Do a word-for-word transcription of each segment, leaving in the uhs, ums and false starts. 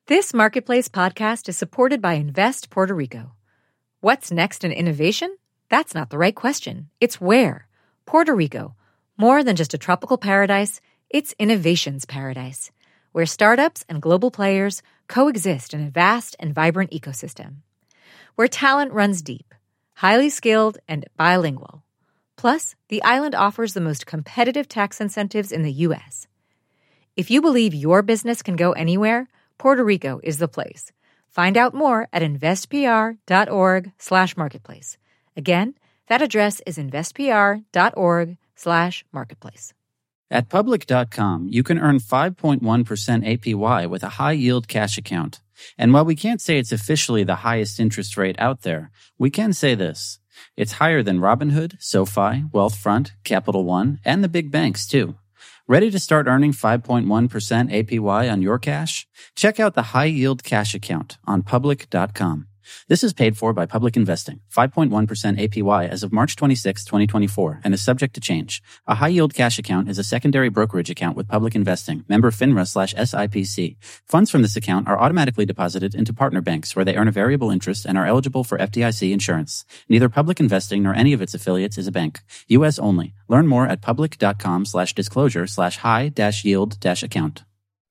This Marketplace podcast is supported by Invest Puerto Rico. What's next in innovation? That's not the right question. It's where. Puerto Rico. More than just a tropical paradise, it's innovation's paradise, where startups and global players coexist in a vast and vibrant ecosystem. Where talent runs deep, highly skilled, and bilingual. Plus, the island offers the most competitive tax incentives in the U S. If you believe your business can go anywhere, Puerto Rico is the place. Find out more at investpr.org slash marketplace. Again, that address is investpr.org slash marketplace. At public dot com, you can earn five point one percent A P Y with a high-yield cash account. And while we can't say it's officially the highest interest rate out there, we can say this. It's higher than Robinhood, SoFi, Wealthfront, Capital One, and the big banks, too. Ready to start earning five point one percent A P Y on your cash? Check out the High Yield Cash Account on public dot com. This is paid for by Public Investing. five point one percent A P Y as of March twenty-sixth, twenty twenty-four, and is subject to change. A high-yield cash account is a secondary brokerage account with Public Investing, member FINRA slash S I P C. Funds from this account are automatically deposited into partner banks where they earn a variable interest and are eligible for F D I C insurance. Neither Public Investing nor any of its affiliates is a bank. U S only. Learn more at public dot com slash disclosure slash high dash yield dash account.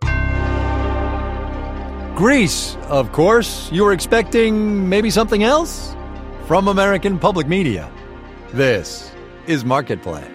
Greece, of course. You were expecting maybe something else? From American Public Media, this is Marketplace.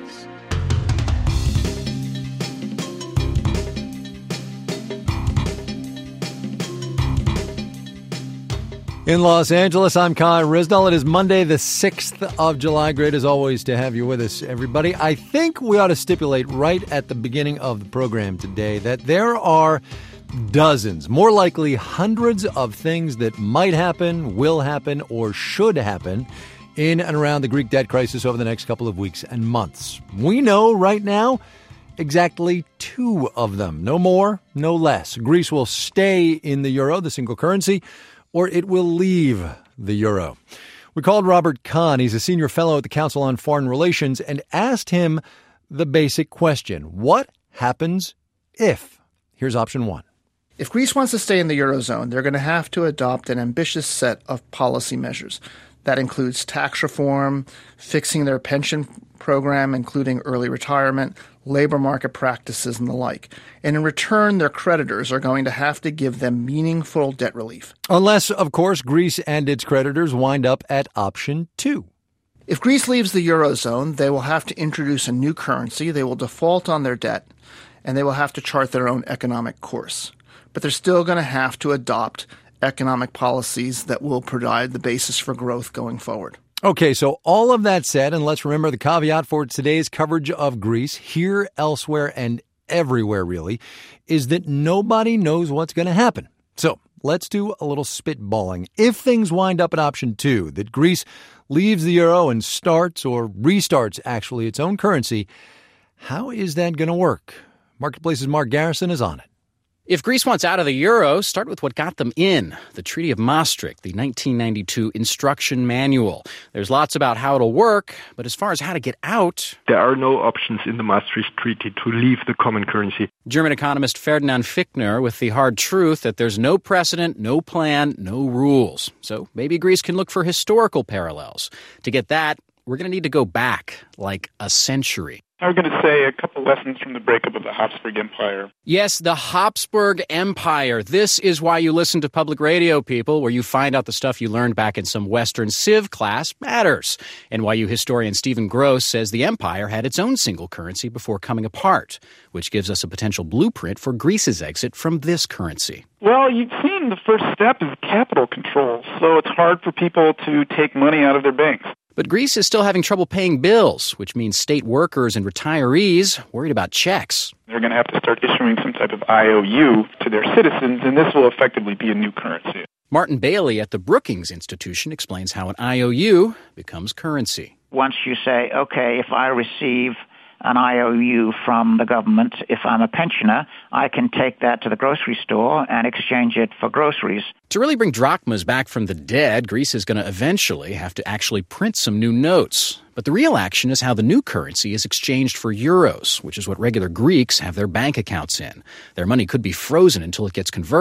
In Los Angeles, I'm Kai Risdall. It is Monday, the sixth of July. Great as always to have you with us, everybody. I think we ought to stipulate right at the beginning of the program today that there are dozens, more likely hundreds of things that might happen, will happen, or should happen in and around the Greek debt crisis over the next couple of weeks and months. We know right now exactly two of them. No more, no less. Greece will stay in the euro, the single currency, or it will leave the euro. We called Robert Kahn. He's a senior fellow at the Council on Foreign Relations and asked him the basic question. What happens if? Here's option one. If Greece wants to stay in the Eurozone, they're going to have to adopt an ambitious set of policy measures. That includes tax reform, fixing their pension program, including early retirement, labor market practices, and the like. And in return, their creditors are going to have to give them meaningful debt relief. Unless, of course, Greece and its creditors wind up at option two. If Greece leaves the Eurozone, they will have to introduce a new currency, they will default on their debt, and they will have to chart their own economic course. But they're still going to have to adopt economic policies that will provide the basis for growth going forward. Okay, so all of that said, and let's remember the caveat for today's coverage of Greece, here, elsewhere, and everywhere really, is that nobody knows what's going to happen. So let's do a little spitballing. If things wind up at option two, that Greece leaves the euro and starts or restarts actually its own currency, how is that going to work? Marketplace's Mark Garrison is on it. If Greece wants out of the euro, start with what got them in, the Treaty of Maastricht, the nineteen ninety-two instruction manual. There's lots about how it'll work, but as far as how to get out... There are no options in the Maastricht Treaty to leave the common currency. German economist Ferdinand Fichtner with the hard truth that there's no precedent, no plan, no rules. So maybe Greece can look for historical parallels. To get that, we're going to need to go back, like a century. I'm going to say a couple lessons from the breakup of the Habsburg Empire. Yes, the Habsburg Empire. This is why you listen to public radio, people, where you find out the stuff you learned back in some Western Civ class matters. And why you historian Stephen Gross says the empire had its own single currency before coming apart, which gives us a potential blueprint for Greece's exit from this currency. Well, you've seen the first step is capital control, so it's hard for people to take money out of their banks. But Greece is still having trouble paying bills, which means state workers and retirees worried about checks. They're going to have to start issuing some type of I O U to their citizens, and this will effectively be a new currency. Martin Bailey at the Brookings Institution explains how an I O U becomes currency. Once you say, okay, if I receive an I O U from the government, if I'm a pensioner, I can take that to the grocery store and exchange it for groceries. To really bring drachmas back from the dead, Greece is going to eventually have to actually print some new notes. But the real action is how the new currency is exchanged for euros, which is what regular Greeks have their bank accounts in. Their money could be frozen until it gets converted.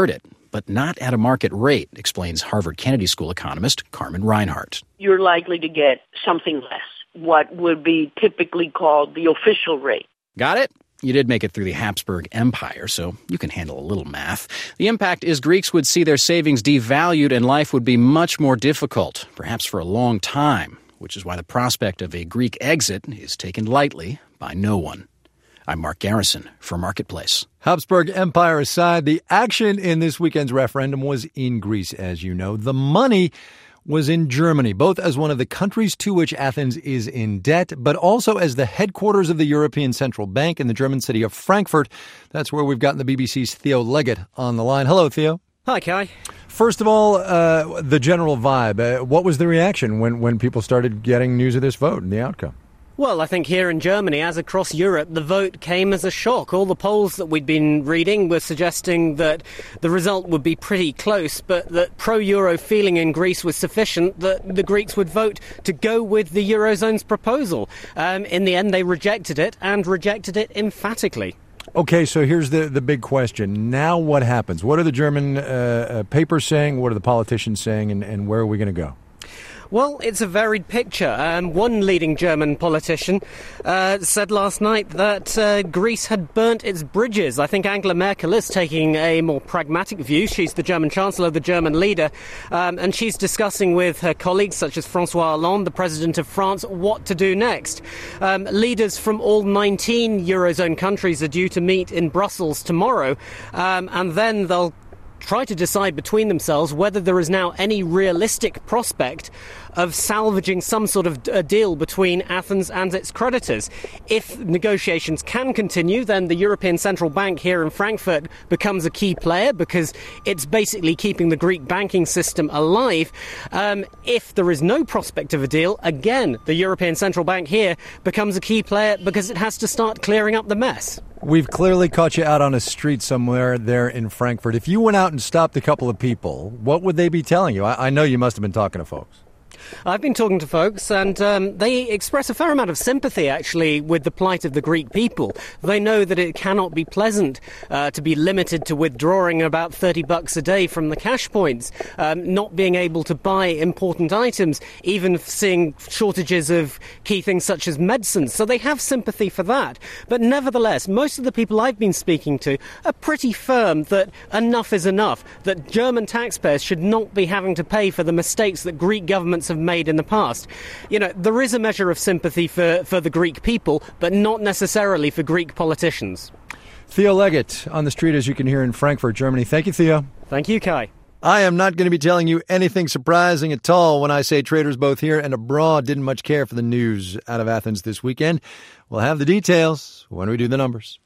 but not at a market rate, explains Harvard Kennedy School economist Carmen Reinhart. You're likely to get something less, what would be typically called the official rate. Got it? You did make it through the Habsburg Empire, so you can handle a little math. The impact is Greeks would see their savings devalued and life would be much more difficult, perhaps for a long time, which is why the prospect of a Greek exit is taken lightly by no one. I'm Mark Garrison for Marketplace. Habsburg Empire aside, the action in this weekend's referendum was in Greece, as you know. The money was in Germany, both as one of the countries to which Athens is in debt, but also as the headquarters of the European Central Bank in the German city of Frankfurt. That's where we've gotten the B B C's Theo Leggett on the line. Hello, Theo. Hi, Kai. First of all, uh, the general vibe. Uh, what was the reaction when, when people started getting news of this vote and the outcome? Well, I think here in Germany, as across Europe, the vote came as a shock. All the polls that we'd been reading were suggesting that the result would be pretty close, but that pro-Euro feeling in Greece was sufficient that the Greeks would vote to go with the Eurozone's proposal. Um, in the end, they rejected it, and rejected it emphatically. Okay, so here's the, the big question. Now what happens? What are the German uh, uh, papers saying? What are the politicians saying? And, and where are we going to go? Well, it's a varied picture. Um, one leading German politician uh, said last night that uh, Greece had burnt its bridges. I think Angela Merkel is taking a more pragmatic view. She's the German Chancellor, the German leader, um, and she's discussing with her colleagues, such as François Hollande, the President of France, what to do next. Um, leaders from all nineteen Eurozone countries are due to meet in Brussels tomorrow, um, and then they'll try to decide between themselves whether there is now any realistic prospect of salvaging some sort of a deal between Athens and its creditors. If negotiations can continue, then the European Central Bank here in Frankfurt becomes a key player because it's basically keeping the Greek banking system alive. Um, if there is no prospect of a deal, again, the European Central Bank here becomes a key player because it has to start clearing up the mess. We've clearly caught you out on a street somewhere there in Frankfurt. If you went out and stopped a couple of people, what would they be telling you? I, I know you must have been talking to folks. I've been talking to folks, and um, they express a fair amount of sympathy, actually, with the plight of the Greek people. They know that it cannot be pleasant uh, to be limited to withdrawing about thirty bucks a day from the cash points, um, not being able to buy important items, even seeing shortages of key things such as medicines. So they have sympathy for that. But nevertheless, most of the people I've been speaking to are pretty firm that enough is enough, that German taxpayers should not be having to pay for the mistakes that Greek governments have made in the past. You know, there is a measure of sympathy for, for the Greek people, but not necessarily for Greek politicians. Theo Leggett on the street, as you can hear in Frankfurt, Germany. Thank you, Theo. Thank you, Kai. I am not going to be telling you anything surprising at all when I say traders both here and abroad didn't much care for the news out of Athens this weekend. We'll have the details when we do the numbers.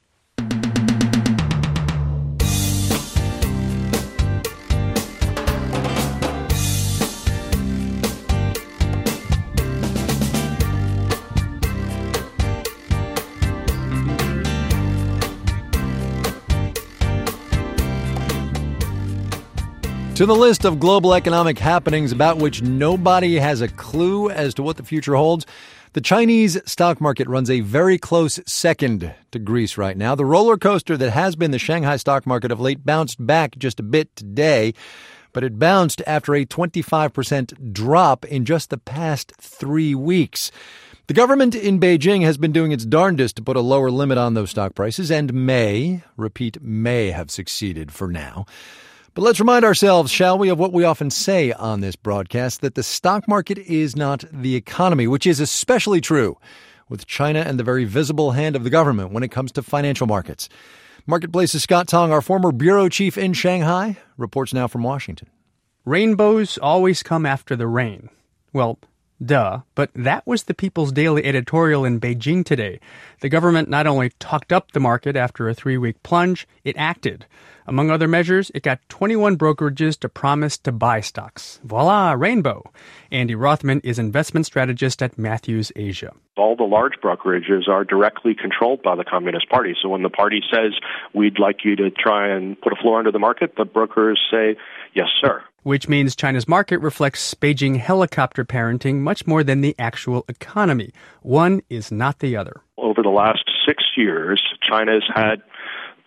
To the list of global economic happenings about which nobody has a clue as to what the future holds, the Chinese stock market runs a very close second to Greece right now. The roller coaster that has been the Shanghai stock market of late bounced back just a bit today, but it bounced after a twenty-five percent drop in just the past three weeks. The government in Beijing has been doing its darndest to put a lower limit on those stock prices and may, repeat, may have succeeded for now. But let's remind ourselves, shall we, of what we often say on this broadcast, that the stock market is not the economy, which is especially true with China and the very visible hand of the government when it comes to financial markets. Marketplace's Scott Tong, our former bureau chief in Shanghai, reports now from Washington. Rainbows always come after the rain. Well, duh, but that was the People's Daily editorial in Beijing today. The government not only talked up the market after a three-week plunge, it acted. Among other measures, it got twenty-one brokerages to promise to buy stocks. Voila, rainbow. Andy Rothman is investment strategist at Matthews Asia. All the large brokerages are directly controlled by the Communist Party. So when the party says, we'd like you to try and put a floor under the market, the brokers say, yes, sir. Which means China's market reflects Beijing helicopter parenting much more than the actual economy. One is not the other. Over the last six years, China has had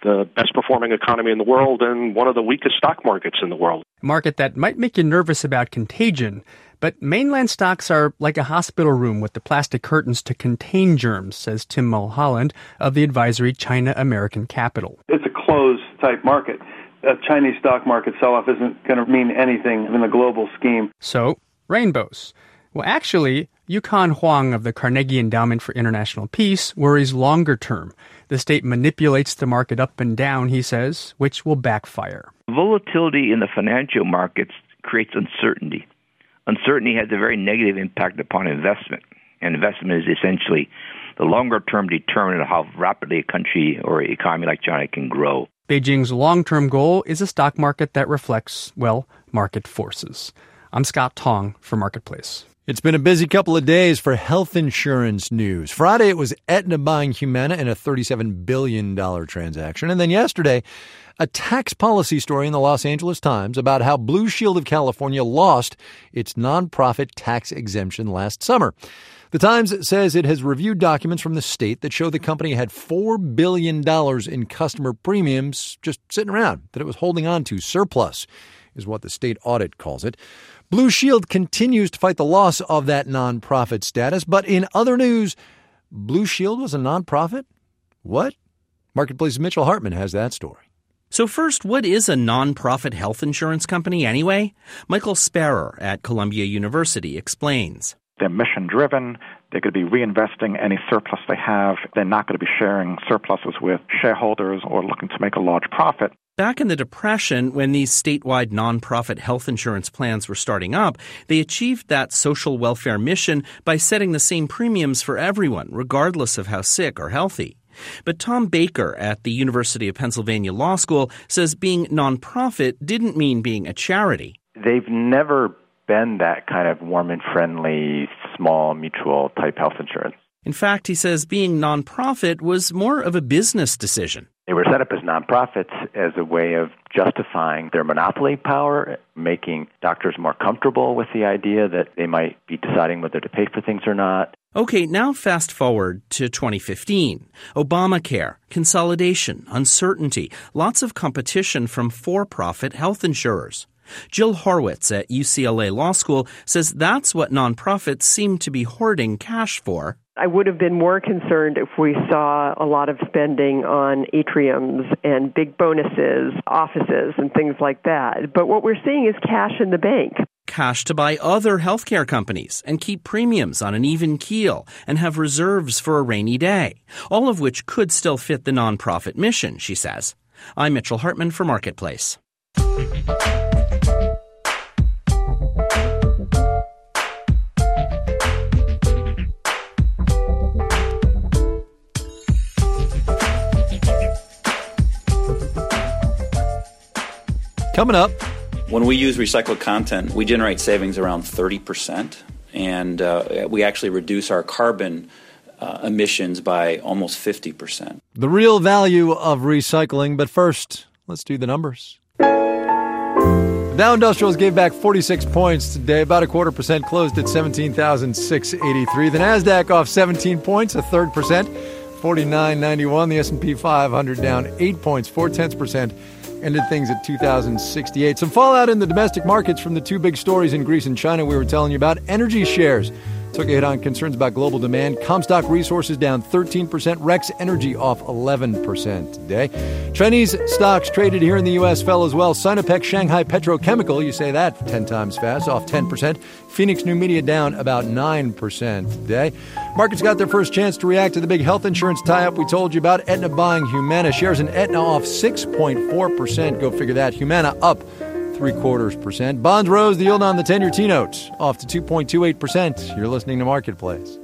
the best performing economy in the world and one of the weakest stock markets in the world. A market that might make you nervous about contagion. But mainland stocks are like a hospital room with the plastic curtains to contain germs, says Tim Mulholland of the advisory China American Capital. It's a closed-type market. A Chinese stock market sell-off isn't going to mean anything in the global scheme. So, rainbows. Well, actually, Yukon Huang of the Carnegie Endowment for International Peace worries longer term. The state manipulates the market up and down, he says, which will backfire. Volatility in the financial markets creates uncertainty. Uncertainty has a very negative impact upon investment. And investment is essentially the longer-term determinant of how rapidly a country or an economy like China can grow. Beijing's long-term goal is a stock market that reflects, well, market forces. I'm Scott Tong for Marketplace. It's been a busy couple of days for health insurance news. Friday, it was Aetna buying Humana in a thirty-seven billion dollars transaction. And then yesterday, a tax policy story in the Los Angeles Times about how Blue Shield of California lost its nonprofit tax exemption last summer. The Times says it has reviewed documents from the state that show the company had four billion dollars in customer premiums just sitting around, that it was holding on to. Surplus is what the state audit calls it. Blue Shield continues to fight the loss of that nonprofit status, but in other news, Blue Shield was a nonprofit? What? Marketplace's Mitchell Hartman has that story. So first, what is a nonprofit health insurance company anyway? Michael Sparer at Columbia University explains. They're mission-driven. They're going to be reinvesting any surplus they have. They're not going to be sharing surpluses with shareholders or looking to make a large profit. Back in the Depression, when these statewide nonprofit health insurance plans were starting up, they achieved that social welfare mission by setting the same premiums for everyone, regardless of how sick or healthy. But Tom Baker at the University of Pennsylvania Law School says being nonprofit didn't mean being a charity. They've never been that kind of warm and friendly, small, mutual type health insurance. In fact, he says being nonprofit was more of a business decision. They were set up as nonprofits as a way of justifying their monopoly power, making doctors more comfortable with the idea that they might be deciding whether to pay for things or not. Okay, now fast forward to twenty fifteen. Obamacare, consolidation, uncertainty, lots of competition from for-profit health insurers. Jill Horwitz at U C L A Law School says that's what nonprofits seem to be hoarding cash for. I would have been more concerned if we saw a lot of spending on atriums and big bonuses, offices, and things like that. But what we're seeing is cash in the bank. Cash to buy other healthcare companies and keep premiums on an even keel and have reserves for a rainy day, all of which could still fit the nonprofit mission, she says. I'm Mitchell Hartman for Marketplace. Coming up. When we use recycled content, we generate savings around thirty percent, and uh, we actually reduce our carbon uh, emissions by almost fifty percent. The real value of recycling, but first, let's do the numbers. The Dow Industrials gave back forty-six points today, about a quarter percent, closed at seventeen thousand six hundred eighty-three. The Nasdaq off seventeen points, a third percent, forty-nine ninety-one. The S and P five hundred down eight points, four tenths percent. Ended things at two thousand sixty-eight. Some fallout in the domestic markets from the two big stories in Greece and China we were telling you about. Energy shares took a hit on concerns about global demand. Comstock Resources down thirteen percent. Rex Energy off eleven percent today. Chinese stocks traded here in the U S fell as well. Sinopec Shanghai Petrochemical, you say that ten times fast, off ten percent. Phoenix New Media down about nine percent today. Markets got their first chance to react to the big health insurance tie-up we told you about. Aetna buying Humana. Shares in Aetna off six point four percent. Go figure that. Humana up three quarters percent. Bonds rose. The yield on the ten-year T-note off to two point two eight percent. You're listening to Marketplace.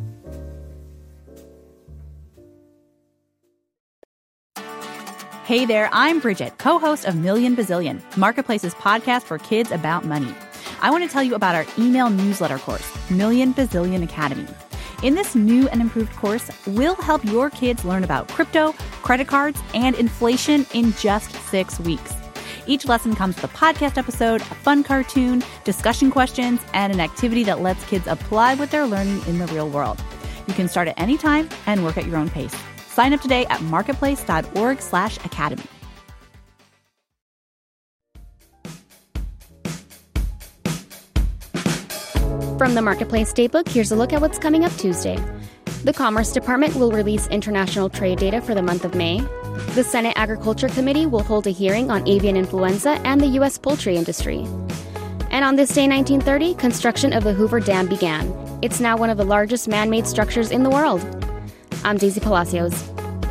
Hey there, I'm Bridget, co-host of Million Bazillion, Marketplace's podcast for kids about money. I want to tell you about our email newsletter course, Million Bazillion Academy. In this new and improved course, we'll help your kids learn about crypto, credit cards, and inflation in just six weeks. Each lesson comes with a podcast episode, a fun cartoon, discussion questions, and an activity that lets kids apply what they're learning in the real world. You can start at any time and work at your own pace. Sign up today at marketplace.org slash academy. From the Marketplace Datebook, here's a look at what's coming up Tuesday. The Commerce Department will release international trade data for the month of May. The Senate Agriculture Committee will hold a hearing on avian influenza and the U S poultry industry. And on this day, nineteen thirty, construction of the Hoover Dam began. It's now one of the largest man-made structures in the world. I'm Daisy Palacios.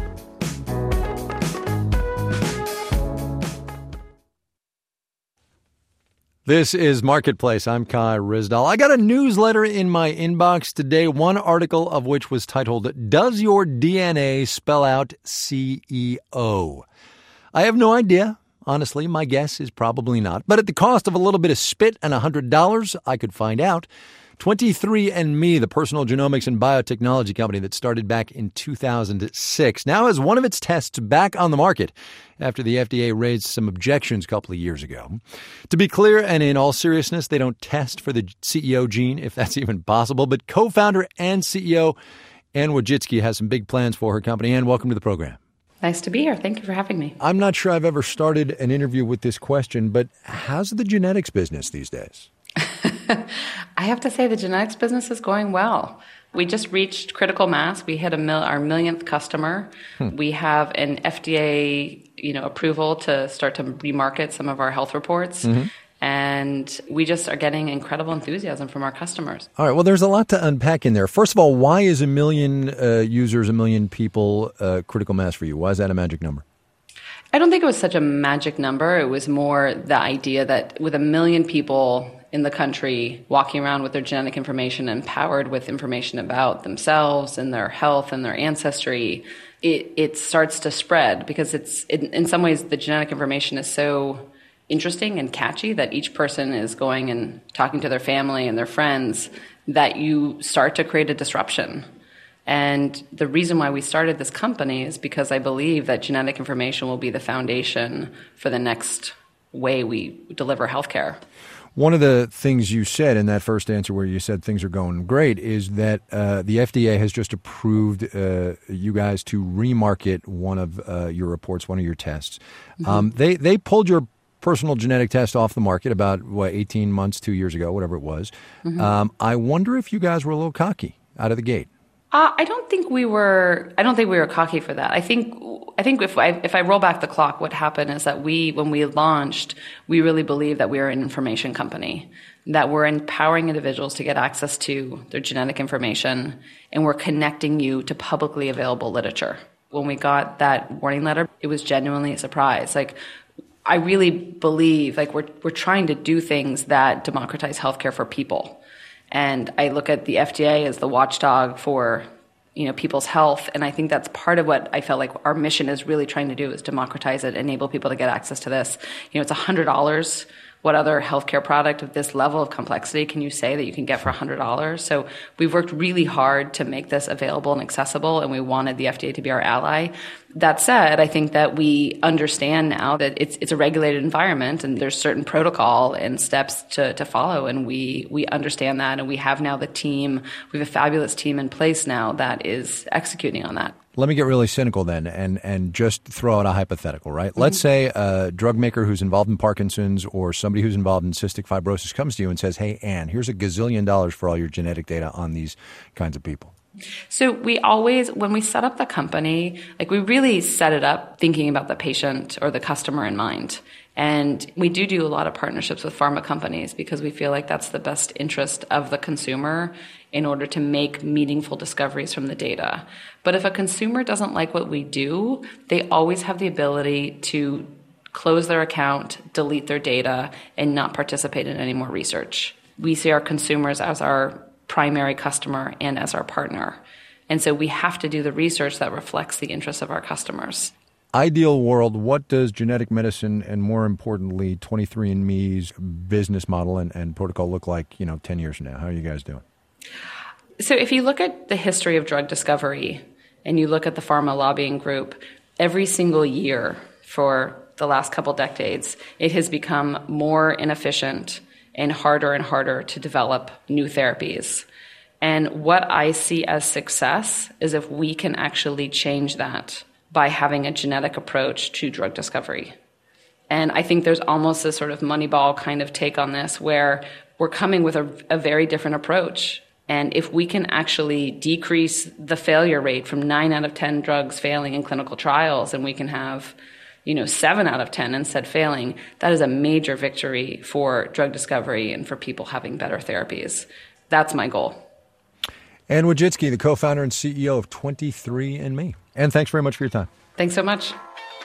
This is Marketplace. I'm Kai Ryssdal. I got a newsletter in my inbox today, one article of which was titled, Does Your D N A Spell Out C E O? I have no idea. Honestly, my guess is probably not. But at the cost of a little bit of spit and one hundred dollars, I could find out. twenty-three and me, the personal genomics and biotechnology company that started back in two thousand six, now has one of its tests back on the market after the F D A raised some objections a couple of years ago. To be clear, and in all seriousness, they don't test for the C E O gene, if that's even possible. But co-founder and C E O Anne Wojcicki has some big plans for her company. Anne, welcome to the program. Nice to be here. Thank you for having me. I'm not sure I've ever started an interview with this question, but how's the genetics business these days? I have to say the genetics business is going well. We just reached critical mass. We hit a mil- our millionth customer. Hmm. We have an F D A, you know, approval to start to remarket some of our health reports. Mm-hmm. And we just are getting incredible enthusiasm from our customers. All right. Well, there's a lot to unpack in there. First of all, why is a million uh, users, a million people uh, critical mass for you? Why is that a magic number? I don't think it was such a magic number. It was more the idea that with a million people in the country walking around with their genetic information, empowered with information about themselves and their health and their ancestry, it, it starts to spread because it's in, in some ways the genetic information is so interesting and catchy that each person is going and talking to their family and their friends that you start to create a disruption. And the reason why we started this company is because I believe that genetic information will be the foundation for the next way we deliver healthcare. One of the things you said in that first answer where you said things are going great is that uh, the F D A has just approved uh, you guys to remarket one of uh, your reports, one of your tests. Mm-hmm. Um, they, they pulled your personal genetic test off the market about, what, eighteen months, two years ago, whatever it was. Mm-hmm. Um, I wonder if you guys were a little cocky out of the gate. Uh, I don't think we were. I don't think we were cocky for that. I think. I think if I if I roll back the clock, what happened is that we, when we launched, we really believed that we were an information company, that we're empowering individuals to get access to their genetic information, and we're connecting you to publicly available literature. When we got that warning letter, it was genuinely a surprise. Like, I really believe like we're we're trying to do things that democratize healthcare for people. And I look at the F D A as the watchdog for, you know, people's health. And I think that's part of what I felt like our mission is really trying to do is democratize it, enable people to get access to this. You know, it's one hundred dollars. What other healthcare product of this level of complexity can you say that you can get for one hundred dollars? So we've worked really hard to make this available and accessible, and we wanted the F D A to be our ally. That said, I think that we understand now that it's it's a regulated environment and there's certain protocol and steps to, to follow, and we we understand that, and we have now the team, we have a fabulous team in place now that is executing on that. Let me get really cynical then and, and just throw out a hypothetical, right? Mm-hmm. Let's say a drug maker who's involved in Parkinson's or somebody who's involved in cystic fibrosis comes to you and says, hey, Anne, here's a gazillion dollars for all your genetic data on these kinds of people. So we always, when we set up the company, like we really set it up thinking about the patient or the customer in mind. And we do do a lot of partnerships with pharma companies because we feel like that's the best interest of the consumer in order to make meaningful discoveries from the data. But if a consumer doesn't like what we do, they always have the ability to close their account, delete their data, and not participate in any more research. We see our consumers as our primary customer and as our partner. And so we have to do the research that reflects the interests of our customers. Ideal world, what does genetic medicine and, more importantly, twenty-three and me's business model and, and protocol look like, you know, ten years from now? How are you guys doing? So if you look at the history of drug discovery and you look at the pharma lobbying group, every single year for the last couple decades, it has become more inefficient and harder and harder to develop new therapies. And what I see as success is if we can actually change that by having a genetic approach to drug discovery. And I think there's almost a sort of Moneyball kind of take on this where we're coming with a, a very different approach. And if we can actually decrease the failure rate from nine out of ten drugs failing in clinical trials, and we can have, you know, seven out of ten instead failing, that is a major victory for drug discovery and for people having better therapies. That's my goal. Anne Wojcicki, the co-founder and C E O of twenty-three and me. Anne, thanks very much for your time. Thanks so much.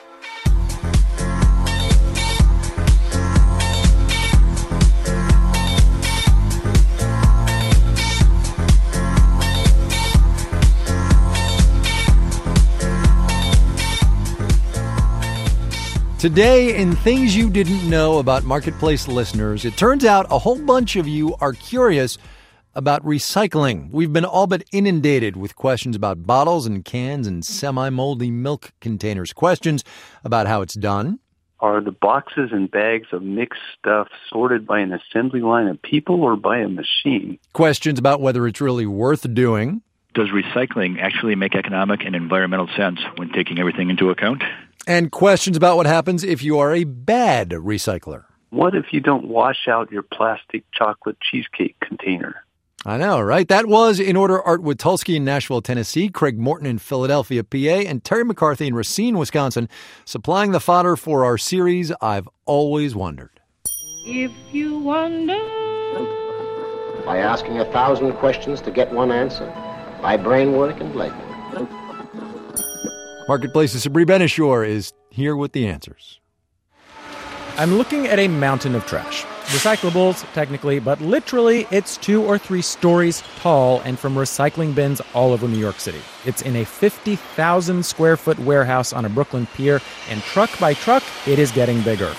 Today, in Things You Didn't Know About Marketplace listeners, it turns out a whole bunch of you are curious about recycling. We've been all but inundated with questions about bottles and cans and semi-moldy milk containers. Questions about how it's done. Are the boxes and bags of mixed stuff sorted by an assembly line of people or by a machine? Questions about whether it's really worth doing. Does recycling actually make economic and environmental sense when taking everything into account? And questions about what happens if you are a bad recycler. What if you don't wash out your plastic chocolate cheesecake container? I know, right? That was In Order Art Witulski in Nashville, Tennessee, Craig Morton in Philadelphia, P A, and Terry McCarthy in Racine, Wisconsin, supplying the fodder for our series, I've Always Wondered. If you wonder... By asking a thousand questions to get one answer. By brain work and leg work. Marketplace's Sabri Ben-Achour is here with the answers. I'm looking at a mountain of trash. Recyclables, technically, but literally it's two or three stories tall and from recycling bins all over New York City. It's in a fifty thousand square foot warehouse on a Brooklyn pier, and truck by truck, it is getting bigger.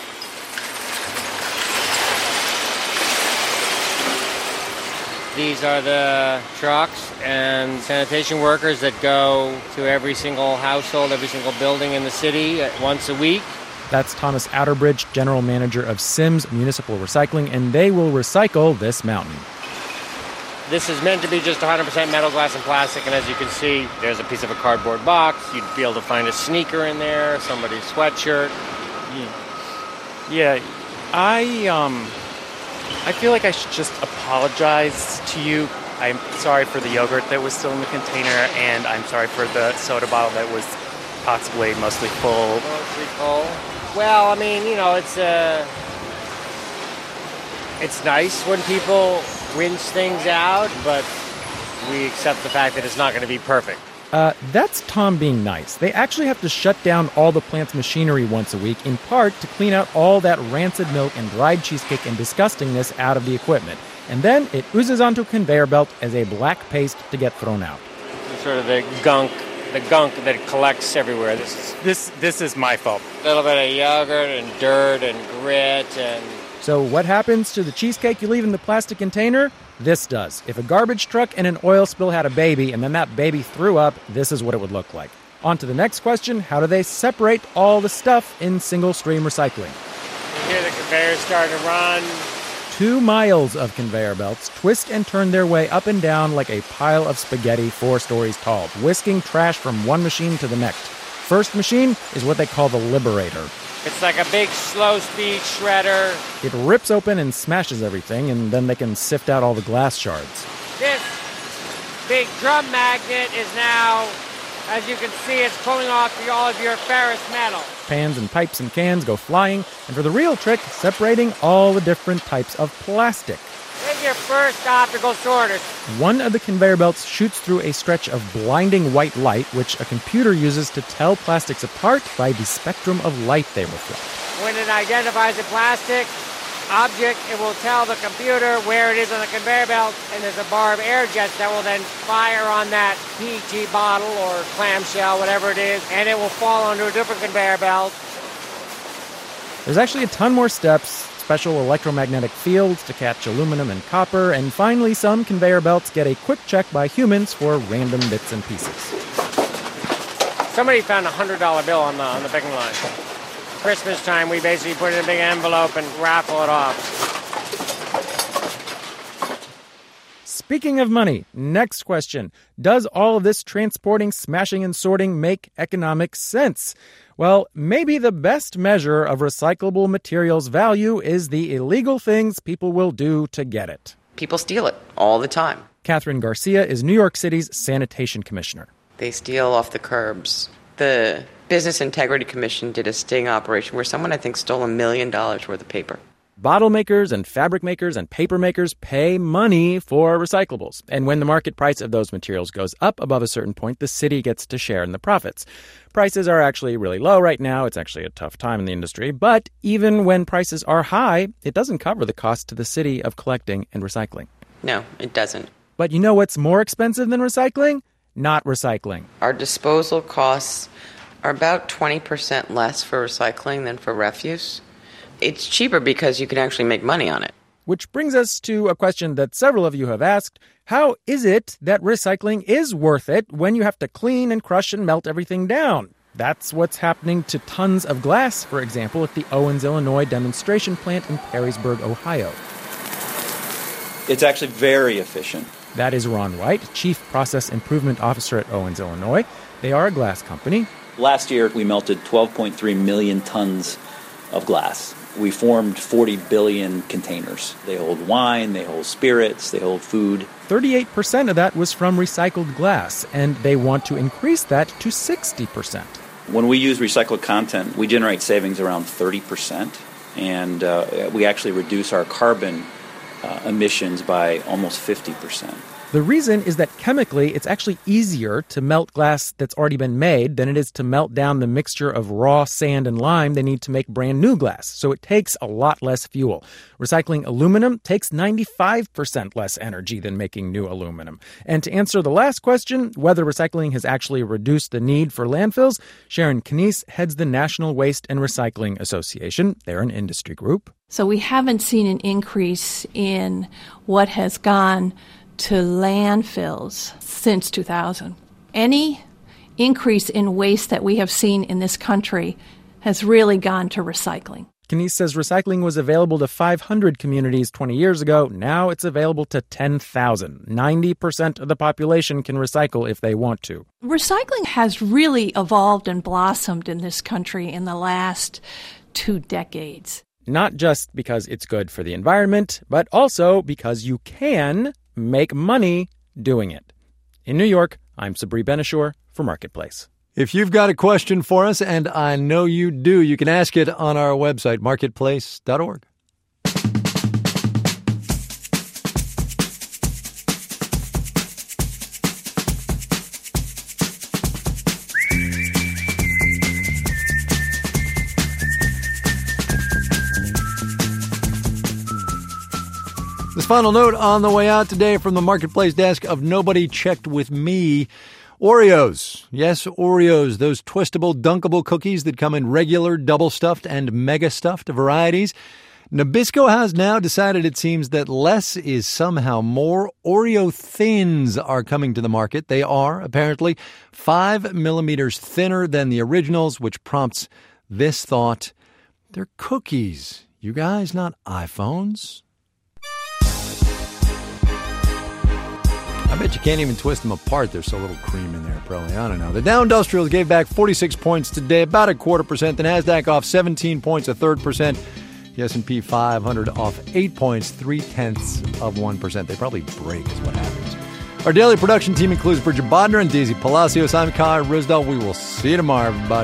These are the trucks and sanitation workers that go to every single household, every single building in the city once a week. That's Thomas Outerbridge, general manager of Sims Municipal Recycling, and they will recycle this mountain. This is meant to be just one hundred percent metal, glass, and plastic, and as you can see, there's a piece of a cardboard box. You'd be able to find a sneaker in there, somebody's sweatshirt. Yeah, I, um... I feel like I should just apologize to you. I'm sorry for the yogurt that was still in the container, and I'm sorry for the soda bottle that was possibly mostly full. Mostly full? Well, I mean, you know, it's uh, it's nice when people rinse things out, but we accept the fact that it's not going to be perfect. Uh, that's Tom being nice. They actually have to shut down all the plant's machinery once a week, in part to clean out all that rancid milk and dried cheesecake and disgustingness out of the equipment. And then it oozes onto a conveyor belt as a black paste to get thrown out. It's sort of the gunk, the gunk that collects everywhere. This is, this, this is my fault. A little bit of yogurt and dirt and grit and... So what happens to the cheesecake you leave in the plastic container? This does. If a garbage truck and an oil spill had a baby and then that baby threw up, this is what it would look like. On to the next question. How do they separate all the stuff in single-stream recycling? You hear the conveyor starting to run. Two miles of conveyor belts twist and turn their way up and down like a pile of spaghetti four stories tall, whisking trash from one machine to the next. First machine is what they call the Liberator. It's like a big slow-speed shredder. It rips open and smashes everything, and then they can sift out all the glass shards. This big drum magnet is now, as you can see, it's pulling off all of your ferrous metal. Pans and pipes and cans go flying, and for the real trick, separating all the different types of plastic. Here's your first optical sorter. One of the conveyor belts shoots through a stretch of blinding white light, which a computer uses to tell plastics apart by the spectrum of light they reflect. When it identifies a plastic object, it will tell the computer where it is on the conveyor belt, and there's a bar of air jets that will then fire on that P E T bottle or clamshell, whatever it is, and it will fall onto a different conveyor belt. There's actually a ton more steps. Special electromagnetic fields to catch aluminum and copper, and finally some conveyor belts get a quick check by humans for random bits and pieces. Somebody found a one hundred dollar bill on the, on the picking line. Christmas time, we basically put it in a big envelope and raffle it off. Speaking of money, next question. Does all of this transporting, smashing, and sorting make economic sense? Well, maybe the best measure of recyclable materials value is the illegal things people will do to get it. People steal it all the time. Catherine Garcia is New York City's sanitation commissioner. They steal off the curbs. The Business Integrity Commission did a sting operation where someone, I think, stole a million dollars worth of paper. Bottle makers and fabric makers and paper makers pay money for recyclables. And when the market price of those materials goes up above a certain point, the city gets to share in the profits. Prices are actually really low right now. It's actually a tough time in the industry. But even when prices are high, it doesn't cover the cost to the city of collecting and recycling. No, it doesn't. But you know what's more expensive than recycling? Not recycling. Our disposal costs are about twenty percent less for recycling than for refuse. It's cheaper because you can actually make money on it. Which brings us to a question that several of you have asked. How is it that recycling is worth it when you have to clean and crush and melt everything down? That's what's happening to tons of glass, for example, at the Owens, Illinois demonstration plant in Perrysburg, Ohio. It's actually very efficient. That is Ron White, Chief Process Improvement Officer at Owens, Illinois. They are a glass company. Last year, we melted twelve point three million tons of glass. We formed forty billion containers. They hold wine, they hold spirits, they hold food. thirty-eight percent of that was from recycled glass, and they want to increase that to sixty percent. When we use recycled content, we generate savings around thirty percent, and uh, we actually reduce our carbon uh, emissions by almost fifty percent. The reason is that chemically, it's actually easier to melt glass that's already been made than it is to melt down the mixture of raw sand and lime they need to make brand new glass. So it takes a lot less fuel. Recycling aluminum takes ninety-five percent less energy than making new aluminum. And to answer the last question, whether recycling has actually reduced the need for landfills, Sharon Knies heads the National Waste and Recycling Association. They're an industry group. So we haven't seen an increase in what has gone to landfills since two thousand. Any increase in waste that we have seen in this country has really gone to recycling. Knies says recycling was available to five hundred communities twenty years ago. Now it's available to ten thousand. ninety percent of the population can recycle if they want to. Recycling has really evolved and blossomed in this country in the last two decades. Not just because it's good for the environment, but also because you can make money doing it. In New York, I'm Sabri Ben-Achour for Marketplace. If you've got a question for us, and I know you do, you can ask it on our website, marketplace dot org. This final note on the way out today from the Marketplace desk of Nobody Checked With Me. Oreos. Yes, Oreos. Those twistable, dunkable cookies that come in regular, double-stuffed, and mega-stuffed varieties. Nabisco has now decided, it seems, that less is somehow more. Oreo Thins are coming to the market. They are, apparently, five millimeters thinner than the originals, which prompts this thought. They're cookies. You guys, not iPhones. I bet you can't even twist them apart. There's so little cream in there, probably. I don't know. The Dow Industrials gave back forty-six points today, about a quarter percent. The NASDAQ off seventeen points, a third percent. The S and P five hundred off eight points, three-tenths of one percent. They probably break is what happens. Our daily production team includes Bridget Bodner and Daisy Palacios. I'm Kai Ryssdal. We will see you tomorrow, everybody.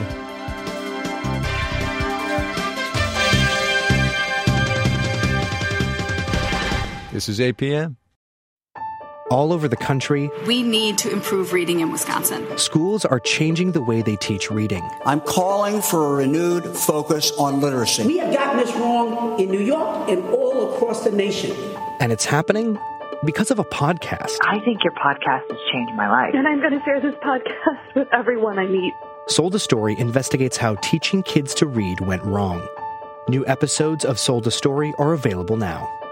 This is eight p.m. All over the country, we need to improve reading in Wisconsin. Schools are changing the way they teach reading. I'm calling for a renewed focus on literacy. We have gotten this wrong in New York and all across the nation. And it's happening because of a podcast. I think your podcast has changed my life. And I'm going to share this podcast with everyone I meet. Sold a Story investigates how teaching kids to read went wrong. New episodes of Sold a Story are available now.